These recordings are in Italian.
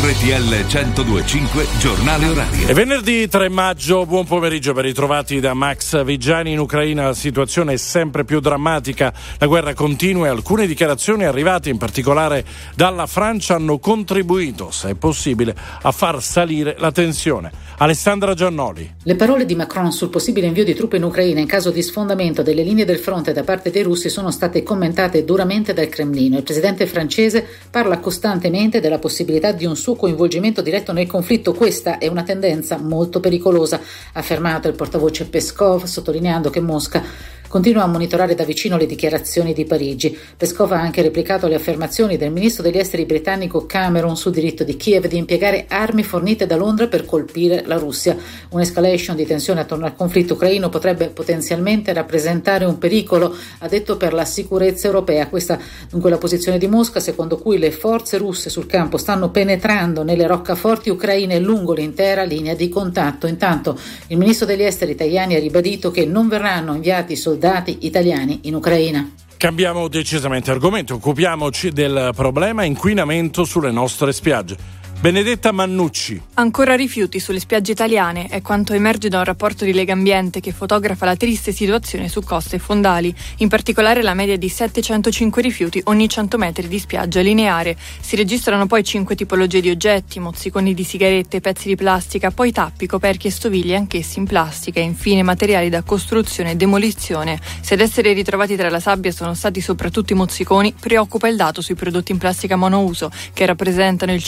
RTL 102.5 Giornale Orario. È venerdì 3 maggio, buon pomeriggio ben ritrovati da Max Vigiani. In Ucraina la situazione è sempre più drammatica, la guerra continua e alcune dichiarazioni arrivate in particolare dalla Francia hanno contribuito, se è possibile, a far salire la tensione. Alessandra Giannoli. Le parole di Macron sul possibile invio di truppe in Ucraina in caso di sfondamento delle linee del fronte da parte dei russi sono state commentate duramente dal Cremlino. Il presidente francese parla costantemente della possibilità di un suo coinvolgimento diretto nel conflitto. Questa è una tendenza molto pericolosa, ha affermato il portavoce Peskov, sottolineando che Mosca continua a monitorare da vicino le dichiarazioni di Parigi. Peskov ha anche replicato le affermazioni del ministro degli esteri britannico Cameron sul diritto di Kiev di impiegare armi fornite da Londra per colpire la Russia. Un'escalation di tensione attorno al conflitto ucraino potrebbe potenzialmente rappresentare un pericolo, ha detto, per la sicurezza europea. Questa dunque la posizione di Mosca, secondo cui le forze russe sul campo stanno penetrando nelle roccaforti ucraine lungo l'intera linea di contatto. Intanto il ministro degli esteri Tajani ha ribadito che non verranno inviati soldati italiani in Ucraina. Cambiamo decisamente argomento, occupiamoci del problema inquinamento sulle nostre spiagge. Benedetta Mannucci. Ancora rifiuti sulle spiagge italiane è quanto emerge da un rapporto di Legambiente che fotografa la triste situazione su coste e fondali, in particolare la media di 705 rifiuti ogni 100 metri di spiaggia lineare. Si registrano poi 5 tipologie di oggetti: mozziconi di sigarette, pezzi di plastica, poi tappi, coperchi e stoviglie anch'essi in plastica e infine materiali da costruzione e demolizione. Se ad essere ritrovati tra la sabbia sono stati soprattutto i mozziconi, preoccupa il dato sui prodotti in plastica monouso, che rappresentano il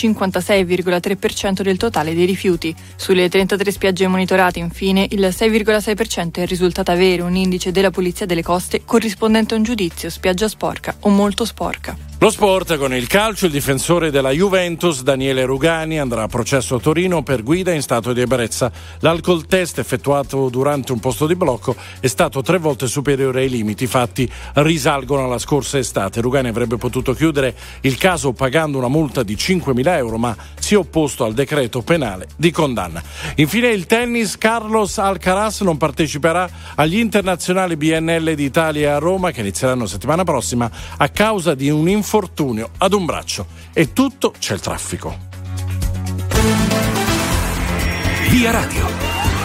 56,3% del totale dei rifiuti. Sulle 33 spiagge monitorate, infine, il 6,6% è risultato avere un indice della Polizia delle Coste corrispondente a un giudizio spiaggia sporca o molto sporca. Lo sport con il calcio. Il difensore della Juventus Daniele Rugani andrà a processo a Torino per guida in stato di ebbrezza. L'alcol test effettuato durante un posto di blocco è stato 3 volte superiore ai limiti. I fatti risalgono alla scorsa estate. Rugani avrebbe potuto chiudere il caso pagando una multa di 5.000 euro, ma si è opposto al decreto penale di condanna. Infine il tennis. Carlos Alcaraz non parteciperà agli internazionali BNL d'Italia a Roma, che inizieranno settimana prossima, a causa di un infortunio ad un braccio. E tutto, c'è il traffico. Via Radio.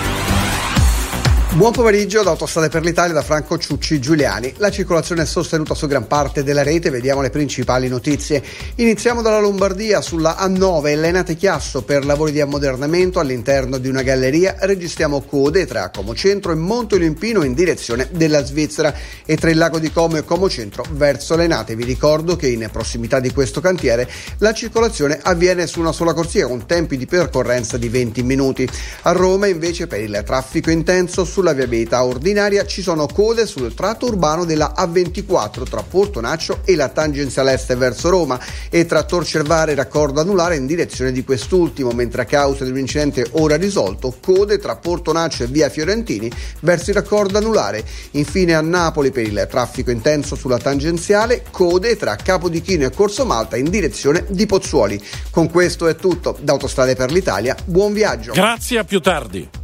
Buon pomeriggio da Autostrade per l'Italia, da Franco Ciucci Giuliani. La circolazione è sostenuta su gran parte della rete, vediamo le principali notizie. Iniziamo dalla Lombardia. Sulla A9 Lenate Chiasso per lavori di ammodernamento all'interno di una galleria registriamo code tra Como Centro e Monte Olimpino in direzione della Svizzera e tra il lago di Como e Como Centro verso Lenate. Vi ricordo che in prossimità di questo cantiere la circolazione avviene su una sola corsia con tempi di percorrenza di 20 minuti. A Roma invece, per il traffico intenso sulla viabilità ordinaria ci sono code sul tratto urbano della A24 tra Portonaccio e la tangenziale est verso Roma e tra Tor Cervare e raccordo anulare in direzione di quest'ultimo, mentre a causa di un incidente ora risolto code tra Portonaccio e via Fiorentini verso il raccordo anulare. Infine a Napoli, per il traffico intenso sulla tangenziale, code tra Capodichino e Corso Malta in direzione di Pozzuoli. Con questo è tutto da Autostrade per l'Italia, buon viaggio. Grazie, a più tardi.